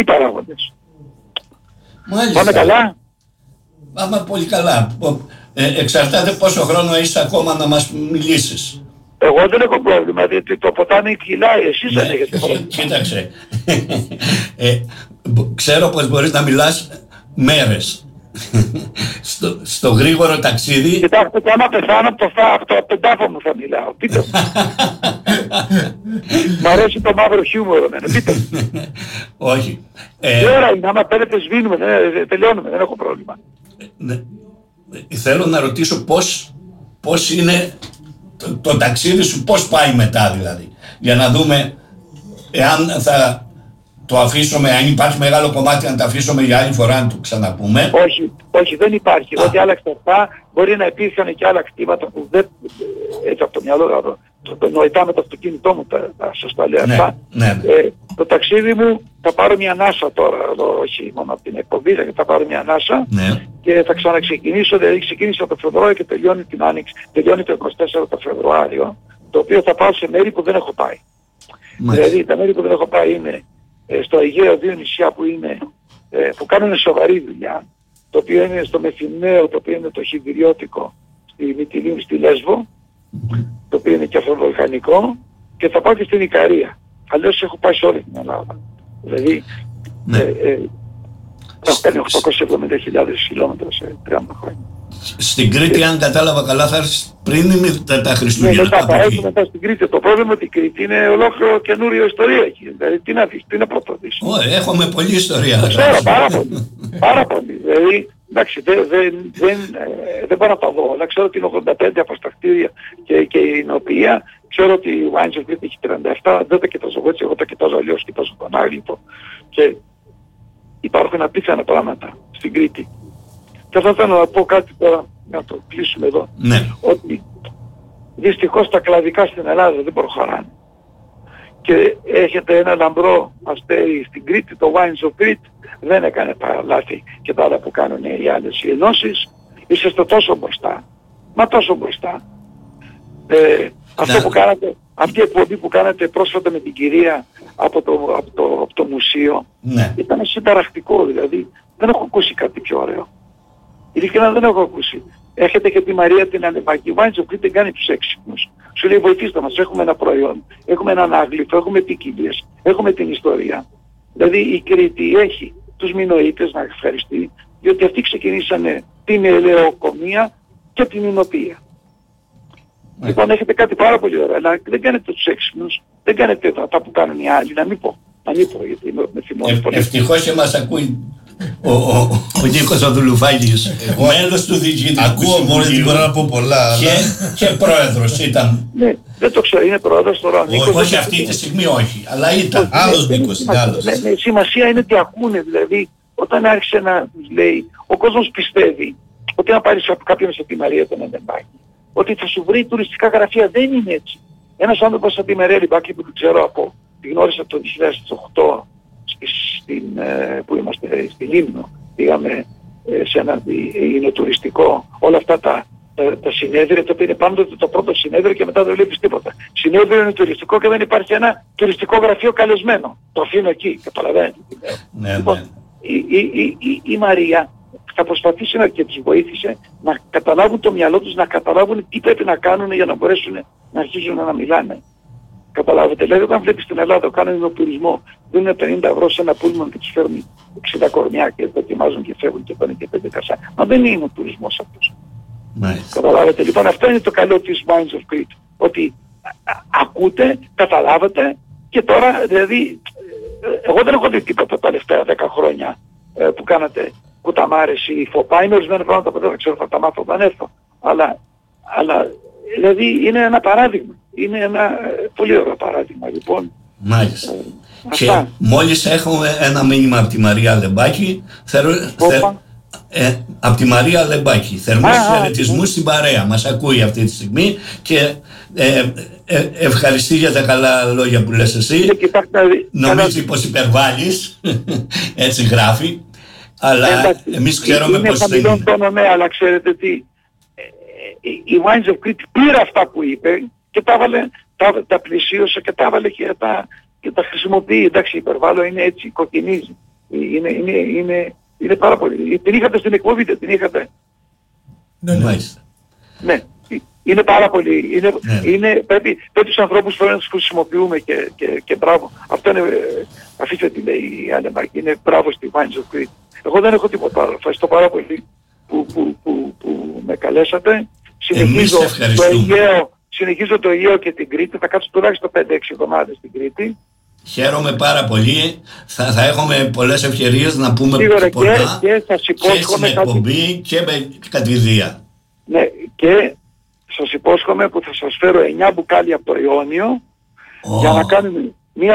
οι παράγοντες. Μάλιστα. Πάμε καλά. Πάμε πολύ καλά. Εξαρτάται πόσο χρόνο έχεις ακόμα να μας μιλήσεις. Εγώ δεν έχω πρόβλημα, διότι το ποτάμι κυλάει, εσείς δεν έχετε πρόβλημα. Κοίταξε. Ξέρω πως μπορείς να μιλάς μέρες. Στο γρήγορο ταξίδι. Κοιτάξτε, και άμα πεθάνω από το πεντάφωνο θα μιλάω. Πείτε μου. Μ' αρέσει το μαύρο χιούμορ εμένα. Πείτε μου. Όχι. Τι ώρα είναι, άμα πέρετε σβήνουμε, τελειώνουμε, δεν έχω πρόβλημα. Θέλω να ρωτήσω πώς είναι το ταξίδι σου, πώς πάει μετά δηλαδή. Για να δούμε εάν θα το αφήσουμε, αν υπάρχει μεγάλο κομμάτι να το αφήσουμε για άλλη φορά να το ξαναπούμε. Όχι, δεν υπάρχει. Ό,τι άλλαξε αυτά, μπορεί να υπήρχαν και άλλα κτήματα που δεν, έτσι από το μυαλό, το νοητά με το αυτοκίνητό μου, σας τα λέω αυτά. Ναι. Το ταξίδι μου θα πάρω μια ανάσα τώρα, όχι μόνο από την εκπομπή, θα πάρω μια ανάσα και θα ξαναξεκινήσω, δηλαδή ξεκίνησα το Φεβρουάριο και τελειώνει την Άνοιξη, τελειώνει το 24 το Φεβρουάριο, το οποίο θα πάω σε μέρη που δεν έχω πάει. Δηλαδή τα μέρη που δεν έχω πάει είναι στο Αιγαίο, 2 νησιά που είναι, που κάνουν σοβαρή δουλειά, το οποίο είναι στο Μεθυμναίο, το οποίο είναι το Χιβηριώτικο, στη Μυτιλίνη, στη Λέσβο, το οποίο είναι και αφροβολκανικό, και θα πάω και στην Ικαρία. Αλλιώς έχω πάει σε όλη την Ελλάδα. Δηλαδή, έχω κάνει 870.000 χιλιόμετρα σε 30 χρόνια. Στην Κρήτη, αν κατάλαβα καλά, θα έρθεις πριν τα Χριστούγεννα. Θα έρθουμε μετά στην Κρήτη. Το πρόβλημα είναι ότι η Κρήτη είναι ολόκληρο καινούριο ιστορία εκεί. Δηλαδή, τι να δεις, τι να πρωτοδείς. Έχουμε πολλή ιστορία. Ξέρω, πάρα πολύ. Δηλαδή, εντάξει, δεν μπορώ να τα δω όλα. Ξέρω ότι είναι 85 από στα κτίρια και η νοποιία. Ξέρω ότι η Wines of Crete έχει 37. Δεν τα κοιτάζω έτσι, εγώ τα κοιτάζω αλλιώς, κοιτάζω τον Άγλυπο. Και υπάρχουν απίθανα πράγματα στην Κρήτη. Και θα ήθελα να πω κάτι τώρα, να το κλείσουμε εδώ. Ναι. Ότι δυστυχώς τα κλαδικά στην Ελλάδα δεν προχωράνε. Και έχετε ένα λαμπρό αστέρι στην Κρήτη, το Wines of Crete, δεν έκανε τα λάθη και τα άλλα που κάνουν οι άλλες οι ενώσεις. Είσαστε τόσο μπροστά. Μα τόσο μπροστά. Αυτό που κάνατε, αυτή η εκπομπή που κάνατε πρόσφατα με την κυρία από το μουσείο, ήταν συνταρακτικό, δηλαδή δεν έχω ακούσει κάτι πιο ωραίο. Ειλικρινά δεν έχω ακούσει. Έχετε και τη Μαρία την Ανεπάκη. Η Wines of Crete δεν κάνει τους έξυπνους. Σου λέει βοηθήστε μας, έχουμε ένα προϊόν, έχουμε έναν άγλυφο, έχουμε ποικιλίες, έχουμε την ιστορία. Δηλαδή η Κρήτη έχει τους Μινωίτες να ευχαριστεί, διότι αυτοί ξεκινήσανε την ελαιοκομεία και την ηνοπία. Λοιπόν, έχετε κάτι πάρα πολύ ωραίο, αλλά δεν κάνετε τους έξυπνους, δεν κάνετε αυτά που κάνουν οι άλλοι, να μην πω, γιατί με θυμώνει πολύ. Ευτυχώς και μας ακούει ο Νίκος ο Δουλουφάκης, μέλος του Διοικητικού Ακούω μόνο ότι μπορώ να πω πολλά. Και πρόεδρος ήταν. Ναι, δεν το ξέρω, είναι πρόεδρος τώρα. Όχι αυτή τη στιγμή όχι, αλλά ήταν. Άλλος Νίκος είναι άλλος. Ναι, σημασία είναι ότι ακούνε, δηλαδή όταν άρχισε να λέει, ο κόσμος πιστεύει ότι αν πάρεις κάποιον σε τη Μαρία τον Ανεμπάκη, ότι θα σου βρει τουριστικά γραφεία. Δεν είναι έτσι. Ένας άνθρωπος σαν τη Μαρία Λιμπάκη που την ξέρω από, τη γνώρισα το 2008 που είμαστε στη Λίμνο, πήγαμε σε ένα τουριστικό, όλα αυτά τα συνέδρια, το οποίο είναι πάντοτε το πρώτο συνέδριο και μετά δεν βλέπεις τίποτα. Συνέδριο είναι τουριστικό και δεν υπάρχει ένα τουριστικό γραφείο καλεσμένο. Το αφήνω εκεί, καταλαβαίνετε. Λοιπόν, η Μαρία θα προσπαθήσει και τους βοήθησε να καταλάβουν το μυαλό τους, να καταλάβουν τι πρέπει να κάνουν για να μπορέσουν να αρχίσουν να μιλάνε. Καταλάβετε, δηλαδή όταν βλέπεις στην Ελλάδα κάνουν ένα τουρισμό, δίνουν 50 ευρώ σε ένα πούλμαν και τους φέρνουν 60 κορμιά και δοκιμάζουν και φεύγουν και πάνε και 5 κασά. Μα δεν είναι ο τουρισμός αυτός. Καταλάβετε, λοιπόν αυτό είναι το καλό της Wines of Crete. Ότι ακούτε, καταλάβετε και τώρα δηλαδή, εγώ δεν έχω δει τίποτα τα τελευταία 10 χρόνια που κάνατε κουταμάρες ή φοπά. Είναι ορισμένα πράγματα που δεν ξέρω, θα τα μάθω όταν έρθω. Αλλά δηλαδή είναι ένα παράδειγμα. Είναι ένα πολύ ωραίο παράδειγμα λοιπόν. Μάλιστα. Και μόλις έχουμε ένα μήνυμα από τη Μαρία Λεμπάκη, από τη Μαρία Λεμπάκη, θερμούς χαιρετισμούς στην παρέα. Μας ακούει αυτή τη στιγμή και ευχαριστεί για τα καλά λόγια που λες εσύ. Νομίζει πως υπερβάλλεις, έτσι γράφει, αλλά εμείς ξέρουμε πως δεν είναι. Είναι χαμηλόν ναι, αλλά ξέρετε τι, η Wines of Crete πήρε αυτά που είπε και τα πλησίωσε και τα έβαλε και τα χρησιμοποιεί. Εντάξει, υπερβάλλω, είναι έτσι, κοκκινίζει. Είναι πάρα πολύ. Την είχατε στην εκπομπή, την είχατε. Ναι, μάλιστα. Ναι, είναι πάρα πολύ. Πρέπει τους ανθρώπους να τους χρησιμοποιούμε και μπράβο. Αυτό είναι, αφήστε τι λέει η Άνεμαρκη, είναι μπράβο στη Wines of Crete. Εγώ δεν έχω τίποτα άλλο. Ευχαριστώ πάρα πολύ που με καλέσατε. Συνεχίζω το Αιγαίο και την Κρήτη. Θα κάτσω τουλάχιστον 5-6 εβδομάδες στην Κρήτη. Χαίρομαι πάρα πολύ. Θα έχουμε πολλές ευκαιρίες να πούμε πολλά και στην εκπομπή και με κατηδία. Ναι, και σας υπόσχομαι που θα σας φέρω 9 μπουκάλια από το Ιόνιο για να κάνουμε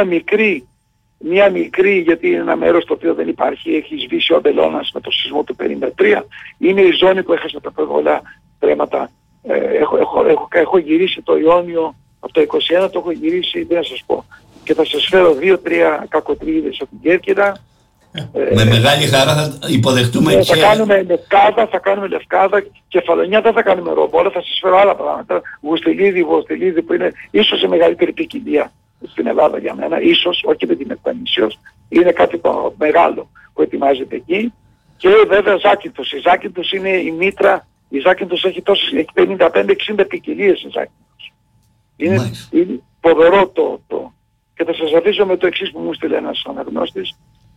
μία μικρή, γιατί είναι ένα μέρος το οποίο δεν υπάρχει, έχει σβήσει ο Αμπελώνας με το σεισμό του 1953, είναι η ζώνη που έχασε τα πολλά τρέματα. Έχω γυρίσει το Ιόνιο από το 21, το έχω γυρίσει, δεν θα σας πω. Και θα σας φέρω 2-3 κακοτρίδες από την Κέρκυρα. Με μεγάλη χαρά θα υποδεχτούμε και... Θα κάνουμε Λευκάδα, Κεφαλονιά δεν θα κάνουμε ρομπόλα, θα σας φέρω άλλα πράγματα. Βοστελίδη που είναι ίσως η μεγαλύτερη ποικιλία στην Ελλάδα για μένα, ίσως, όχι με την Εκπανήσιος, είναι κάτι το μεγάλο που ετοιμάζεται εκεί. Και βέβαια Ζάκυνθος. Η Ζάκυνθος είναι η μήτρα, η Ζάκυνθος έχει 55-60 ποικιλίες η Ζάκυνθος. Είναι φοβερό το. Και θα σας αφήσω με το εξής που μου στείλε ένας αναγνώστης.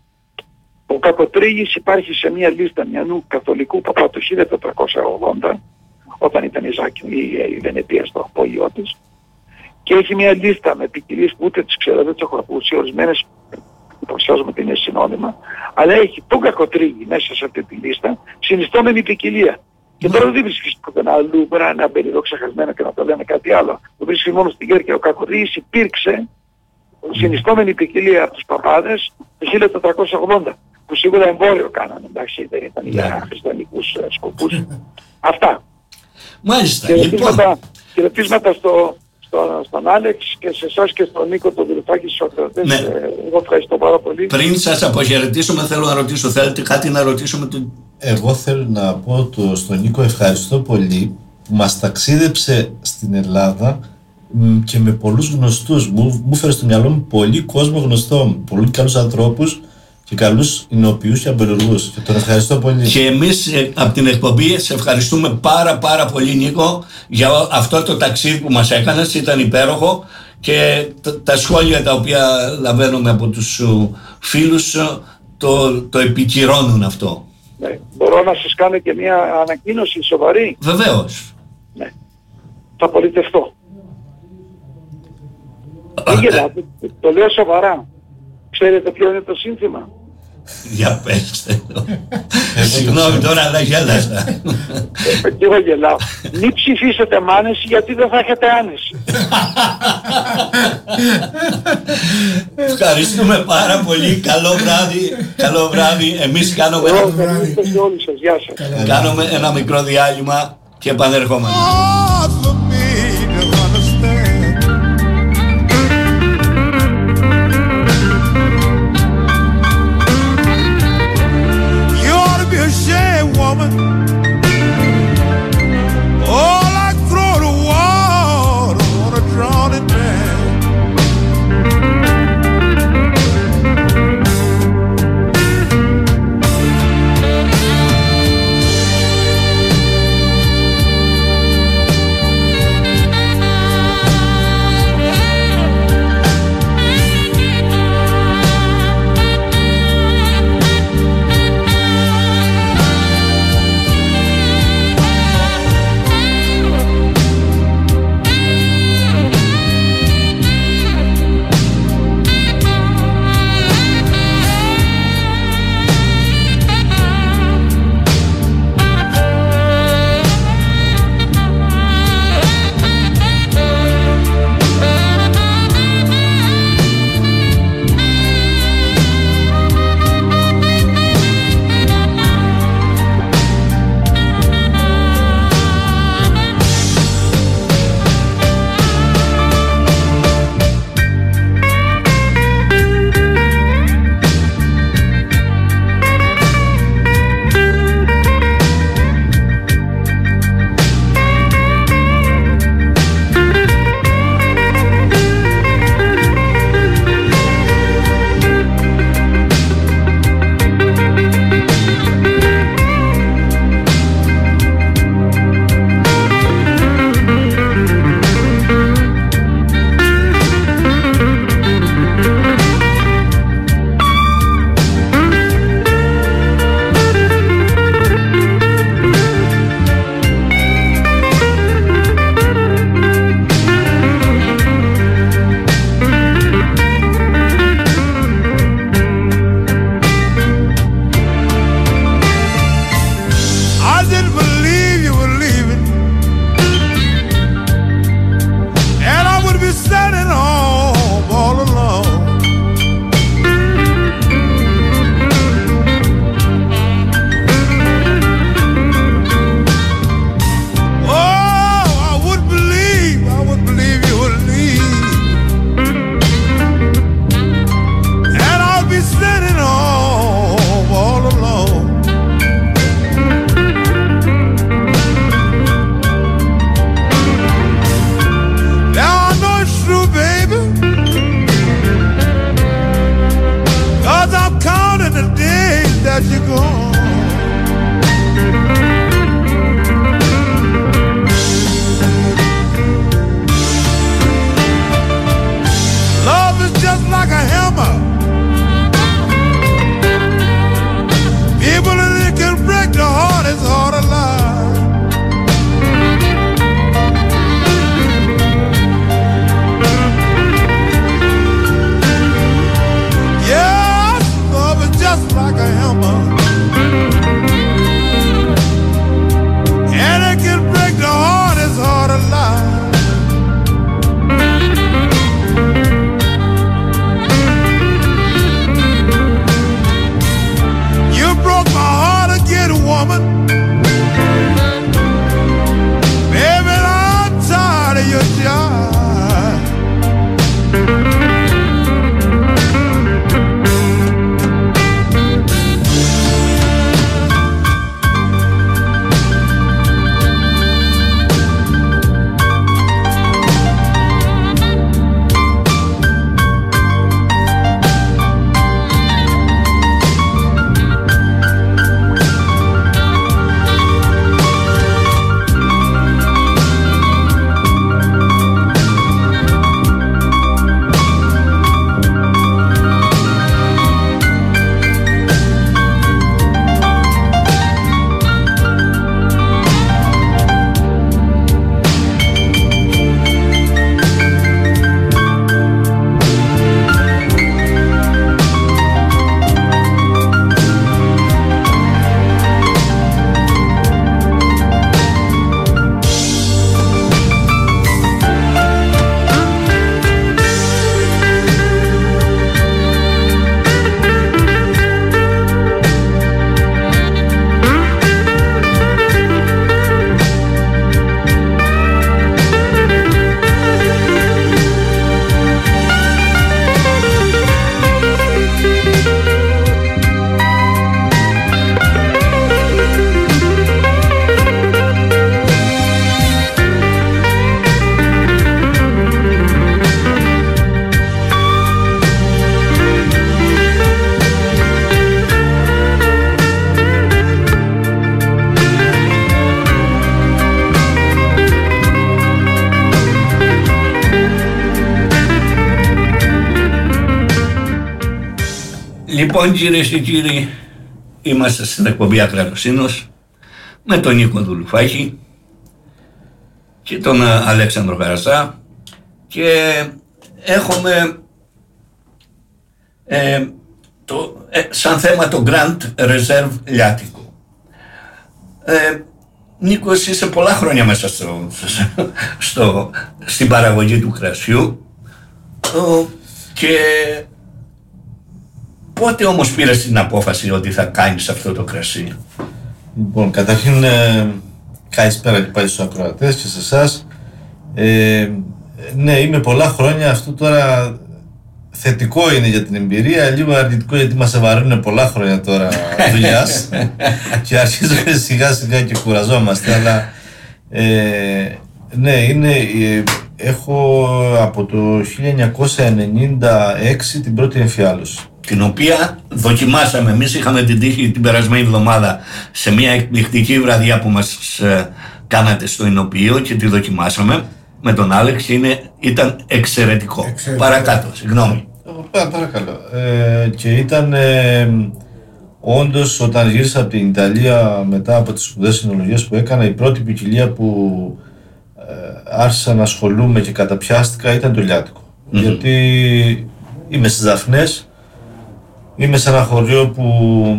Ο Κακοτρίγης υπάρχει σε μια λίστα μιανού καθολικού παπά το 1480, όταν ήταν η Βενετία στο απόγειό της, και έχει μια λίστα με ποικιλίες που ούτε τις ξέρω, δεν τις έχω ακούσει, ορισμένες υποψιάζομαι ότι είναι συνώνυμα, αλλά έχει τον Κακοτρίγη μέσα σε αυτή τη λίστα, συνιστόμενη ποικιλία. Και τώρα δεν βρίσκεις πουθενά αλλού, μπορεί να μπαίνει εδώ ξεχασμένα και να το λένε κάτι άλλο. Το βρίσκεις μόνο στην Κέρκυρα. Ο Κακοτρίγης υπήρξε συνιστόμενη ποικιλία από τους παπάδες το 1480, που σίγουρα εμβόλιο κάνανε, εντάξει, δεν ήταν για χριστιανικούς σκοπούς. Αυτά. Μάλιστα. Χαιρετίσματα στον Άλεξ και σε εσάς και στον Νίκο τον Δουλουφάκη στους ακροατές. Ναι. Εγώ ευχαριστώ πάρα πολύ. Πριν σας αποχαιρετήσουμε, θέλω να ρωτήσω, θέλετε κάτι να ρωτήσουμε τον... Εγώ θέλω να πω στον Νίκο ευχαριστώ πολύ που μας ταξίδεψε στην Ελλάδα και με πολλούς γνωστούς. Μου έφερε στο μυαλό μου πολύ κόσμο γνωστό, πολύ καλούς ανθρώπους και καλούς ηνοποιούς και αμπελουργούς. Και τον ευχαριστώ πολύ. Και εμείς από την εκπομπή σε ευχαριστούμε πάρα πολύ, Νίκο, για αυτό το ταξίδι που μας έκανες. Ήταν υπέροχο και τα σχόλια τα οποία λαβαίνουμε από τους φίλους το επικυρώνουν αυτό. Ναι. Μπορώ να σας κάνω και μια ανακοίνωση σοβαρή? Βεβαίως. Ναι. Θα πολιτευτώ. Δεν γελάτε, το λέω σοβαρά. Ξέρετε ποιο είναι το σύνθημα? Για πέστε. Συγγνώμη τώρα, αλλά γέλασα. Και εγώ γελάω. Μη ψηφίσετε μ' άνεση, γιατί δεν θα έχετε άνεση. Ευχαριστούμε πάρα πολύ. Καλό βράδυ. Εμείς κάνουμε ένα μικρό διάλειμμα και επανερχόμαστε. Woman, all I throw the water, wanna drown it down. the days that you're gone. Love is just like a hammer. People and it can break the hardest heart alive. Yeah, love is just like a hammer. And it can break the hardest heart alive. Broke my heart again, woman. Baby, I'm tired of your jive. Λοιπόν, κυρίες και κύριοι, είμαστε στην εκπομπή Ακραροσύνος με τον Νίκο Δουλουφάκη και τον Αλέξανδρο Καρασά και έχουμε σαν θέμα το Grand Reserve Λιάτικο. Νίκο, εσύ είσαι πολλά χρόνια μέσα στην παραγωγή του κρασιού και πότε όμως πήρες την απόφαση ότι θα κάνεις αυτό το κρασί? Λοιπόν, καταρχήν καλησπέρα και πάλι στους ακροατές και σε εσάς. Ναι, είμαι πολλά χρόνια, αυτό τώρα θετικό είναι για την εμπειρία, λίγο αρνητικό γιατί μας ευαρύνουν πολλά χρόνια τώρα δουλειάς και αρχίζουμε σιγά σιγά και κουραζόμαστε, αλλά ναι, έχω από το 1996 την πρώτη εμφιάλωση. Την οποία δοκιμάσαμε, εμείς είχαμε την τύχη την περασμένη εβδομάδα σε μια εκπληκτική βραδιά που μας κάνατε στο Ινοποιείο και τη δοκιμάσαμε με τον Άλεξ και ήταν εξαιρετικό. Παρακάτω, συγγνώμη. Παρακαλώ. Και ήταν όντως, όταν γύρισα από την Ιταλία μετά από τις σπουδές συνολογίες που έκανα, η πρώτη ποικιλία που άρχισα να ασχολούμαι και καταπιάστηκα ήταν το λιάτικο. Γιατί είμαι στις Δαφνές, είμαι σε ένα χωριό που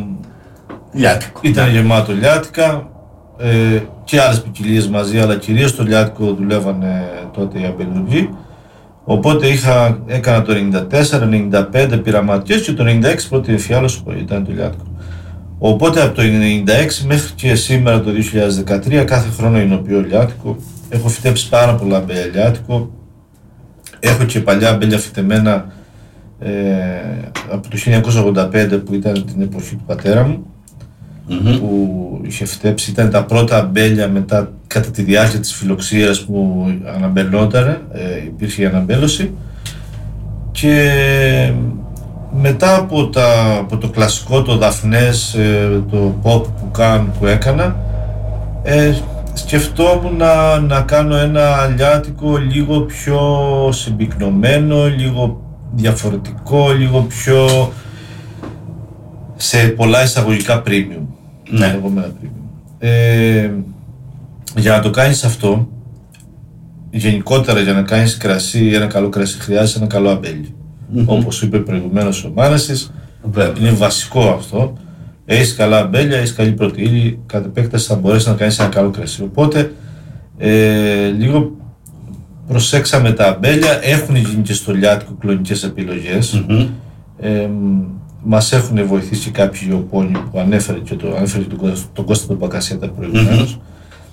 ήταν γεμάτο λιάτικα και άλλες ποικιλίες μαζί, αλλά κυρίως το λιάτικο δουλεύανε τότε οι αμπελουργοί. Οπότε έκανα το 94-95 πειραματιές και το 96 πρώτη εμφιάλωση που ήταν το λιάτικο. Οπότε από το 96 μέχρι και σήμερα το 2013 κάθε χρόνο εινοποιώ λιάτικο. Έχω φυτέψει πάρα πολλά αμπέλια λιάτικο. Έχω και παλιά αμπέλια φυτεμένα από το 1985 που ήταν την εποχή του πατέρα μου, που είχε φυτέψει, ήταν τα πρώτα αμπέλια μετά κατά τη διάρκεια της φιλοξείας που αναμπελότανε, υπήρχε η αναμπέλωση και μετά από το κλασικό, το Δαφνές, το pop που έκανα, σκεφτόμουν να κάνω ένα αλιάτικο λίγο πιο συμπυκνωμένο, λίγο διαφορετικό, λίγο πιο σε πολλά εισαγωγικά premium. Ναι. Για να το κάνεις αυτό, γενικότερα για να κάνεις κρασί, ένα καλό κρασί χρειάζεται ένα καλό αμπέλι. Όπως είπε προηγουμένως ο Μάνασης, είναι βασικό αυτό. Έχεις καλά αμπέλια, έχεις καλή πρώτη ύλη, κατ' επέκταση θα μπορέσεις να κάνεις ένα καλό κρασί. Οπότε λίγο προσέξαμε τα αμπέλια, έχουν γίνει και στο λιάτικο κλονικές επιλογές. Μας έχουν βοηθήσει κάποιοι γεωπόνοι που ανέφερε και τον Κώστα τον Πακασέτα προηγουμένως.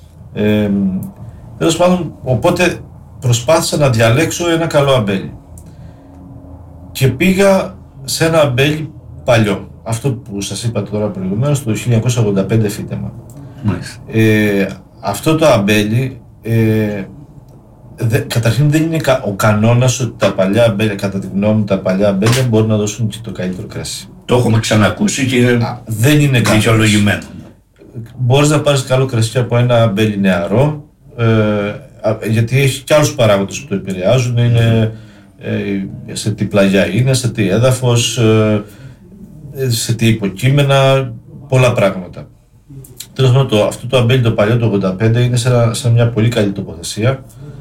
Τέλος πάντων, οπότε προσπάθησα να διαλέξω ένα καλό αμπέλι και πήγα σε ένα αμπέλι παλιό, αυτό που σας είπα τώρα προηγουμένως, το 1985 φύτεμα. Αυτό το αμπέλι καταρχήν δεν είναι ο κανόνας ότι τα παλιά αμπέλια, κατά τη γνώμη μου, τα παλιά αμπέλια μπορούν να δώσουν και το καλύτερο κρασί. Το έχουμε ξανακούσει και δεν είναι δικαιολογημένο. Μπορείς να πάρεις καλό κρασί από ένα αμπέλι νεαρό, γιατί έχει και άλλους παράγοντες που το επηρεάζουν. Είναι σε τι πλαγιά είναι, σε τι έδαφος, σε τι υποκείμενα, πολλά πράγματα. Τέλος πάντων, αυτό το αμπέλι το παλιό, το 85, είναι σε μια πολύ καλή τοποθεσία,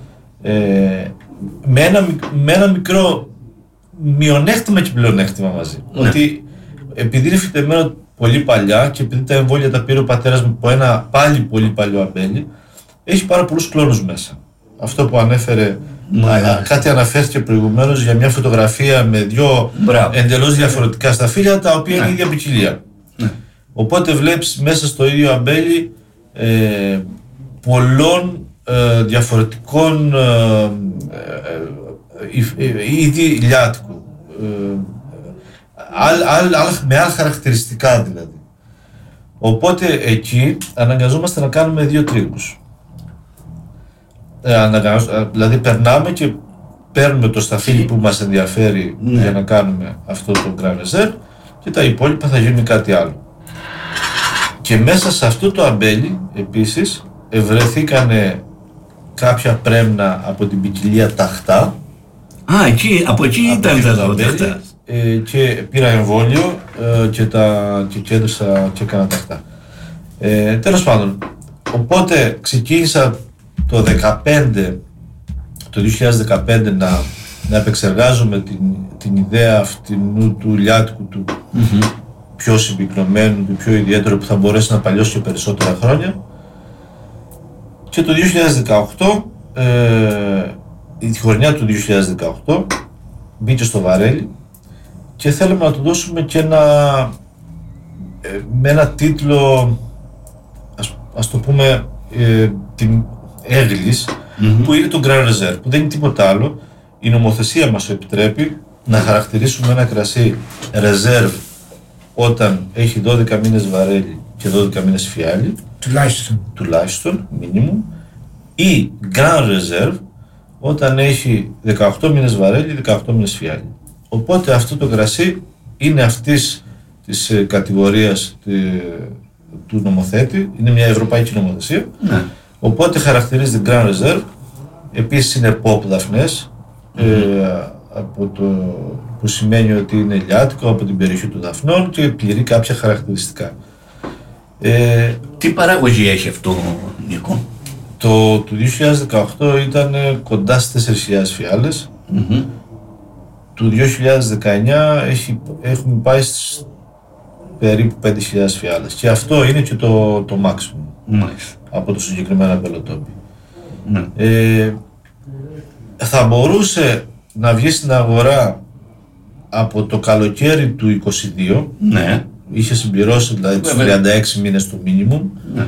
με ένα μικρό μειονέκτημα και πλεονέκτημα μαζί. Ναι. Ότι επειδή είναι φυτεμένο πολύ παλιά και επειδή τα εμβόλια τα πήρε ο πατέρας μου από ένα πάλι πολύ παλιό αμπέλι, έχει πάρα πολλούς κλόνους μέσα. Αυτό που ανέφερε, κάτι αναφέρθηκε προηγουμένως για μια φωτογραφία με δύο εντελώς διαφορετικά σταφύλια, τα οποία είναι η ίδια ποικιλία. Οπότε βλέπεις μέσα στο ίδιο αμπέλι πολλών διαφορετικών είδη ηλιάτικου, με άλλα χαρακτηριστικά δηλαδή. Οπότε εκεί αναγκαζόμαστε να κάνουμε δύο τρίγους. Δηλαδή περνάμε και παίρνουμε το σταφύλι που μας ενδιαφέρει για να κάνουμε αυτό το Grand Reserve και τα υπόλοιπα θα γίνουν κάτι άλλο. Και μέσα σε αυτό το αμπέλι επίσης βρεθήκανε κάποια πρέμνα από την ποικιλία ταχτά. Από εκεί ήταν τα ταχτά. Και πήρα εμβόλιο και κέντρισα και έκανα ταχτά. Τέλος πάντων, οπότε ξεκίνησα το 2015 να επεξεργάζομαι την ιδέα αυτού του ηλιάτικου, του πιο συμπυκνωμένου, του πιο ιδιαίτερου, που θα μπορέσει να παλιώσει και περισσότερα χρόνια. Και το 2018, η χρονιά του 2018, μπήκε στο βαρέλι και θέλαμε να του δώσουμε και με ένα τίτλο, ας το πούμε, την έγκλης, που είναι το Grand Reserve, που δεν είναι τίποτα άλλο. Η νομοθεσία μας επιτρέπει να χαρακτηρίσουμε ένα κρασί Reserve όταν έχει 12 μήνες βαρέλι και 12 μήνες φιάλι, τουλάχιστον, minimum, ή Grand Reserve όταν έχει 18 μήνες βαρέλι, 18 μήνες φιάλι. Οπότε αυτό το κρασί είναι αυτής της κατηγορίας του νομοθέτη, είναι μια ευρωπαϊκή νομοθεσία. Οπότε χαρακτηρίζεται Grand Reserve, επίσης είναι pop δαφνές, που σημαίνει ότι είναι ηλιάτικο από την περιοχή των δαφνών και πληρεί κάποια χαρακτηριστικά. Τι παραγωγή έχει αυτό, Νίκο? Το 2018 ήταν κοντά στις 4.000 φιάλες. Του 2019 έχουμε πάει στις περίπου 5.000 φιάλες και αυτό είναι και το maximum από το συγκεκριμένο αμπελοτόπι. Θα μπορούσε να βγει στην αγορά από το καλοκαίρι του 2022, είχε συμπληρώσει δηλαδή τους 36 μήνες το minimum.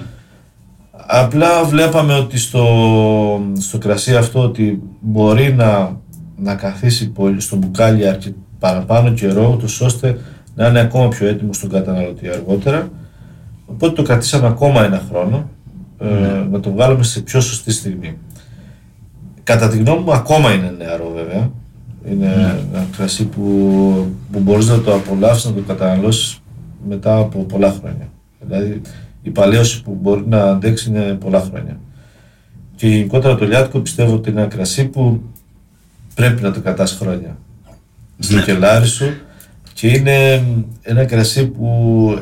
Απλά βλέπαμε ότι στο κρασί αυτό ότι μπορεί να καθίσει στο μπουκάλι παραπάνω καιρό, ούτως ώστε να είναι ακόμα πιο έτοιμο στον καταναλωτή αργότερα. Οπότε το κρατήσαμε ακόμα ένα χρόνο, να το βγάλουμε σε πιο σωστή στιγμή. Κατά τη γνώμη μου ακόμα είναι νεαρό βέβαια, Είναι ένα κρασί που μπορείς να το απολαύσεις, να το καταναλώσεις μετά από πολλά χρόνια. Δηλαδή η παλαίωση που μπορεί να αντέξει είναι πολλά χρόνια. Και γενικότερα το λιάτικο πιστεύω ότι είναι ένα κρασί που πρέπει να το κρατάς χρόνια στο κελάρι σου, και είναι ένα κρασί που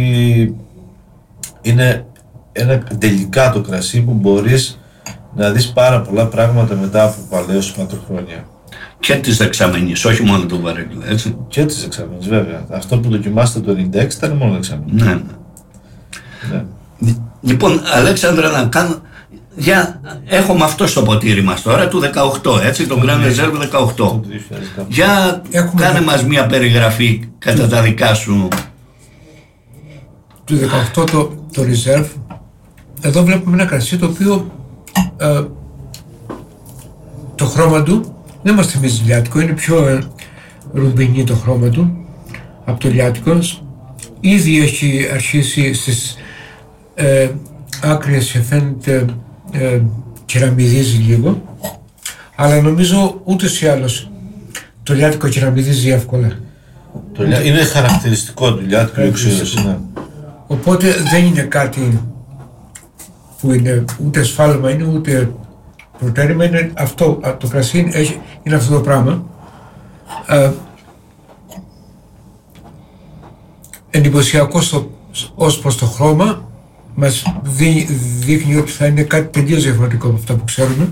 είναι ένα τελικά κρασί που μπορείς να δεις πάρα πολλά πράγματα μετά από παλαίωση μακροχρόνια. Και της δεξαμενής, όχι μόνο του βαρύκλα, έτσι. Και της δεξαμενής, βέβαια. Αυτό που δοκιμάσατε το 96 ήταν μόνο δεξαμενή. Ναι. Λοιπόν, Αλέξανδρα, να κάνω... Έχουμε αυτό στο ποτήρι μας τώρα, του 18, έτσι, το Grand Reserve 18. Για κάνε μας μια περιγραφή κατά τα δικά σου. Του 18 το Reserve. Εδώ βλέπουμε ένα κρασί το οποίο το χρώμα του δεν μας θυμίζει λιάτικο, είναι πιο ρουμπινί το χρώμα του από το λιάτικο. Ήδη έχει αρχίσει στις άκρες και φαίνεται κεραμιδίζει λίγο, αλλά νομίζω ούτως ή άλλως το λιάτικο κεραμιδίζει εύκολα. Είναι χαρακτηριστικό του λιάτικου εξουσίας, ναι. Οπότε δεν είναι κάτι που είναι ούτε σφάλμα, είναι ούτε προτέρημα, είναι αυτό, το κρασί είναι αυτό το πράγμα. Εντυπωσιακό ως προς το χρώμα, μας δείχνει ότι θα είναι κάτι τελείως διαφορετικό από αυτά που ξέρουμε.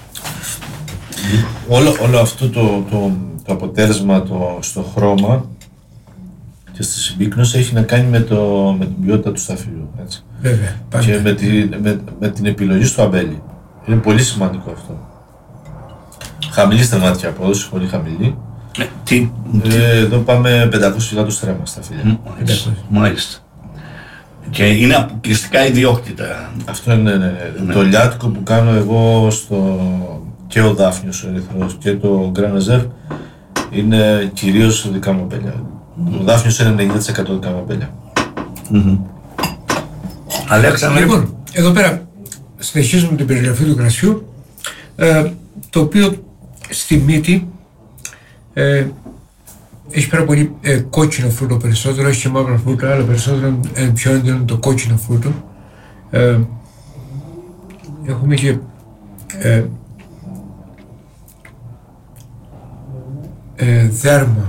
Όλο αυτό το αποτέλεσμα στο χρώμα και στη συμπίκνωση έχει να κάνει με την ποιότητα του σταφύλου. Έτσι. Βέβαια. Και με την επιλογή στο αμπέλι. Είναι πολύ σημαντικό αυτό. Χαμηλή στρεμματική απόδοση, πολύ χαμηλή. Εδώ πάμε 500 χιλιάδων στρέμμα στα φύλλα. Μάλιστα. Και είναι αποκλειστικά ιδιόκτητα. Αυτό είναι το λιάτικο που κάνω εγώ και ο Δάφνιος ο Ερυθρός και το Grand Reserve είναι κυρίως δικά μου αμπέλια. Ο Δάφνιος είναι 90% δικά μου αμπέλια. Αλέξανδρε. Λοιπόν, εδώ πέρα συνεχίζουμε την περιγραφή του κρασιού, το οποίο στη μύτη έχει πάρα πολύ κόκκινο φρούτο περισσότερο, έχει και μαύρα φρούτα, αλλά περισσότερο πιο έντονο είναι το κόκκινο φρούτο. Έχουμε και δέρμα,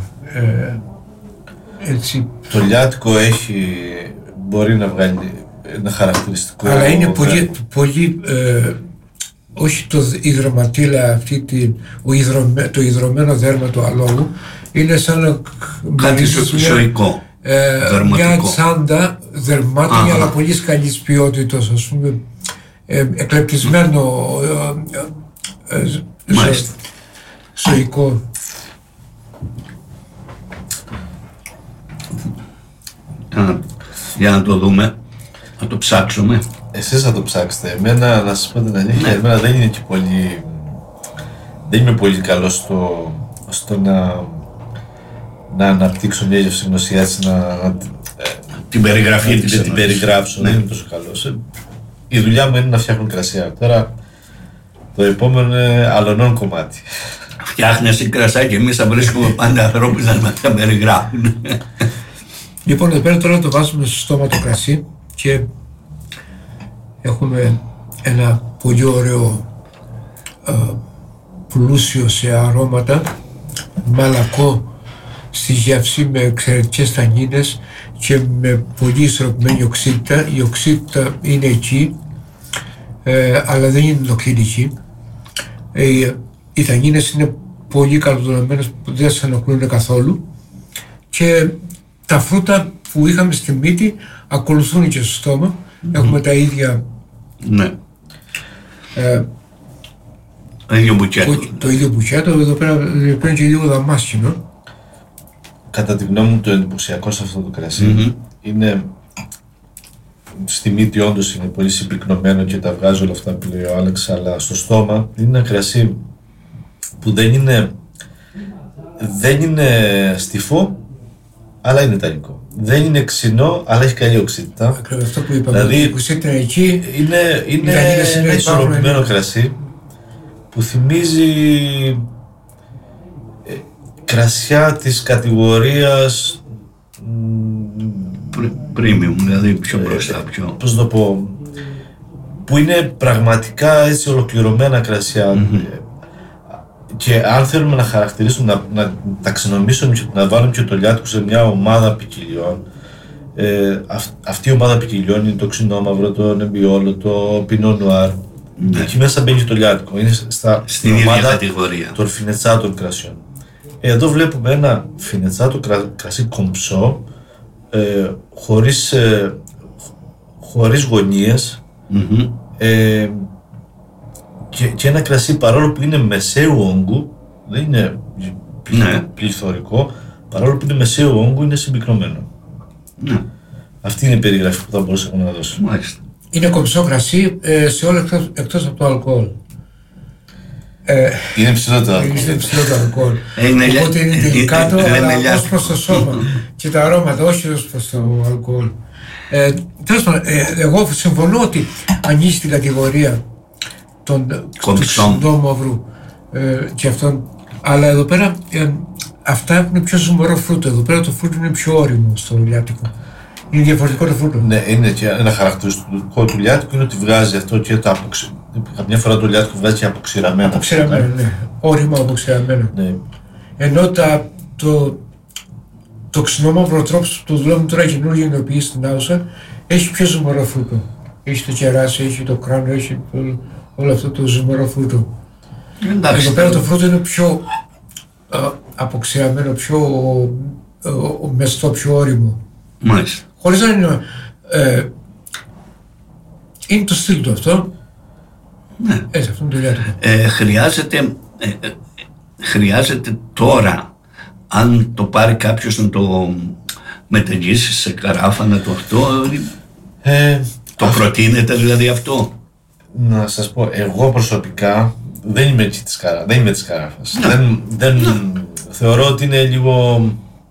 έτσι. Το λιάτικο μπορεί να βγάλει ένα χαρακτηριστικό. Αλλά είναι πολύ όχι το υδροματίλα, το υδρωμένο δέρμα του αλόγου, είναι σαν κάτι ζωικό, μια τσάντα δερμάτων, αλλά πολύ καλής ποιότητας, ας πούμε, εκλεπτισμένο ζωικό. Για να το δούμε, να το ψάξουμε. Εσείς θα το ψάξετε. Εμένα, να σας πω την αλήθεια, εμένα δεν είναι και πολύ... Δεν είμαι πολύ καλό στο να αναπτύξω μια γευσηγνωσία, έτσι την περιγραφή την περιγράψω. Δεν είμαι τόσο καλός. Η δουλειά μου είναι να φτιάχνω κρασιά. Τώρα το επόμενο είναι αλωνών κομμάτι. Φτιάχνεσαι κρασιά και εμείς θα βρίσκουμε πάντα ανθρώπους να μας τα περιγράφουν. Λοιπόν, εδώ πέρα τώρα το βάζουμε στο στόμα το κρασί και έχουμε ένα πολύ ωραίο πλούσιο σε αρώματα, μαλακό στη γεύση, με εξαιρετικές τανίνες και με πολύ ισορροπημένη οξύτητα. Η οξύτητα είναι εκεί, αλλά δεν είναι νοκλινική. Οι τανίνες είναι πολύ καλοδονωμένες που δεν σας ενοχλούν καθόλου, και τα φρούτα που είχαμε στη μύτη ακολουθούν και στο στόμα. Έχουμε τα ίδια. Ναι. Το ίδιο μπουκέτο. Εδώ πέρα παίρνει και λίγο δαμάσκινο. Κατά τη γνώμη μου, το εντυπωσιακό σε αυτό το κρασί είναι στη μύτη, όντως είναι πολύ συμπυκνωμένο και τα βγάζει όλα αυτά που λέει ο Άλεξ, αλλά στο στόμα είναι ένα κρασί που δεν είναι στιφό, αλλά είναι τανικό. Δεν είναι ξινό, αλλά έχει καλή οξύτητα. Ακριβώς αυτό που είπαμε. Δηλαδή, η οξύτητα είναι εκεί. Είναι ένα ισορροπημένο κρασί που θυμίζει κρασιά της κατηγορίας premium, δηλαδή πιο μπροστά, πώς να το πω, που είναι πραγματικά έτσι ολοκληρωμένα κρασιά. Και αν θέλουμε να χαρακτηρίσουμε, να ταξινομήσουμε και να βάλουμε και το λιάτικο σε μια ομάδα ποικιλιών, αυτή η ομάδα ποικιλιών είναι το ξινόμαυρο, το νεμπιόλο, το πινό νουάρ. Εκεί μέσα μπαίνει και το λιάτικο. Είναι στην ίδια ομάδα κατηγορία των φινετσάτων κρασιών. Εδώ βλέπουμε ένα φινετσάτο κρασί κομψό, χωρίς γωνίες, και ένα κρασί, παρόλο που είναι μεσαίου όγκου, δεν είναι πληθωρικό, παρόλο που είναι μεσαίου όγκου, είναι συμπυκνωμένο. Αυτή είναι η περιγραφή που θα μπορούσαμε να δώσουμε. Μάλιστα. Είναι κομψό κρασί σε όλα εκτός από το αλκοόλ. Είναι ψηλό το αλκοόλ. Είναι ψηλό το αλκοόλ. Οπότε είναι τελικάτο, αλλά ως προς το σώμα και τα αρώματα, όχι ως προς το αλκοόλ. Τέλος πάντων, εγώ συμφωνώ ότι ανοίγει στην κατηγορία του ξινόμαυρου και αυτόν, αλλά εδώ πέρα αυτά έχουν πιο ζουμερό φρούτο. Εδώ πέρα το φρούτο είναι πιο όριμο στο λιάτικο. Είναι διαφορετικό το φρούτο. Ναι, είναι και ένα χαρακτηριστικό του λιάτικου είναι ότι βγάζει αυτό και το καμιά φορά το λιάτικο βγάζει και αποξηραμμένο. Αποξηραμμένο, ναι. Όριμο αποξηραμμένο. Ναι. Ενώ το ξινόμαυρο τρόπο που το δουλεύουμε τώρα καινούργια ενοποιήσει στην Άουσα έχει πιο ζουμερό φρούτο. Έχει το κεράσι, έχει το κράνο, έχει όλο αυτό το ζουμερό φρούτο. Εδώ πέρα το φρούτο είναι πιο αποξηραμένο, πιο μεστό, πιο όριμο. Μάλιστα. Χωρίς να είναι. Είναι το στυλ του αυτό. Ναι. Έτσι, αυτό είναι το λιάτικο. Χρειάζεται τώρα, αν το πάρει κάποιος, να το μεταγγίσει σε καράφα, να το αυτό. Το προτείνεται δηλαδή αυτό? Να σας πω, εγώ προσωπικά δεν είμαι της καράφας. Θεωρώ ότι είναι λίγο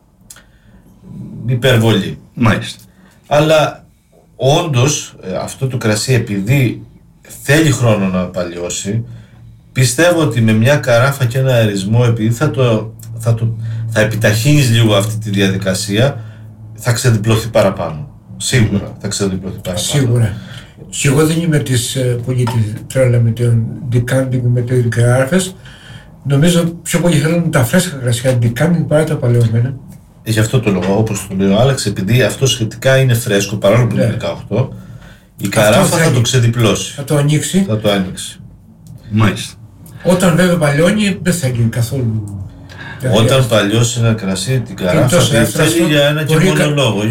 υπερβολή. Μάλιστα. Αλλά όντως αυτό το κρασί, επειδή θέλει χρόνο να παλιώσει, πιστεύω ότι με μια καράφα και ένα αερισμό, επειδή θα επιταχύνεις λίγο αυτή τη διαδικασία, θα ξεδιπλωθεί παραπάνω. Σίγουρα θα ξεδιπλωθεί παραπάνω. Σίγουρα. Και εγώ δεν είμαι πολύ τρέλα με τον decanting, με τις καράφες. Νομίζω πιο πολύ θέλουν τα φρέσκα κρασιά decanting παρά τα παλαιωμένα. Γι' αυτό το λόγο, όπως το λέει ο Άλεξ, επειδή αυτό σχετικά είναι φρέσκο, παρόλο που είναι 18, η καράφα θα το ξεδιπλώσει. Θα το ανοίξει. Μάλιστα. Όταν βέβαια παλιώνει, δεν θα γίνει καθόλου. Όταν παλιώσει ένα κρασί, την καράφα θέλει για ένα και μόνο λόγο.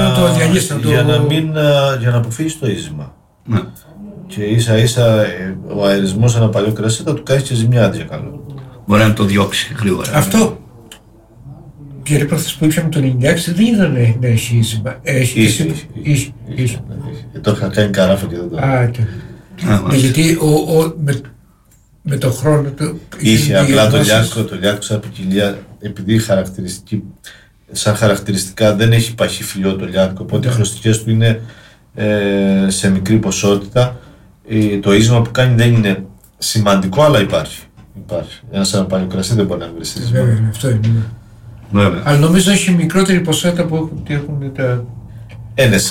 Για να αποφύγει το ίζημα. Ναι. Και ίσα ίσα ο αερισμός σε ένα παλιό κρασί θα του κάνει και ζημιά αντί για καλό. Μπορεί να το διώξει γρήγορα. Αυτό. Η περίπτωση που είχαμε το 96 δεν ήταν να έχει ίζημα. Είχε. Το είχα κάνει καράφα και δεν το. Γιατί με το χρόνο του είχε απλά το λιάτικο σαν ποικιλία, επειδή σαν χαρακτηριστικά δεν έχει παχυφιλιό το λιάτικο, οπότε οι χρωστικές του είναι σε μικρή ποσότητα. Το ίσμα που κάνει δεν είναι σημαντικό, αλλά υπάρχει. Ένα παλιό κρασί δεν μπορεί να βρει ίσμα. Βέβαια, αυτό είναι. Βέβαια. Αλλά νομίζω έχει μικρότερη ποσότητα που έχουν τα. Ναι,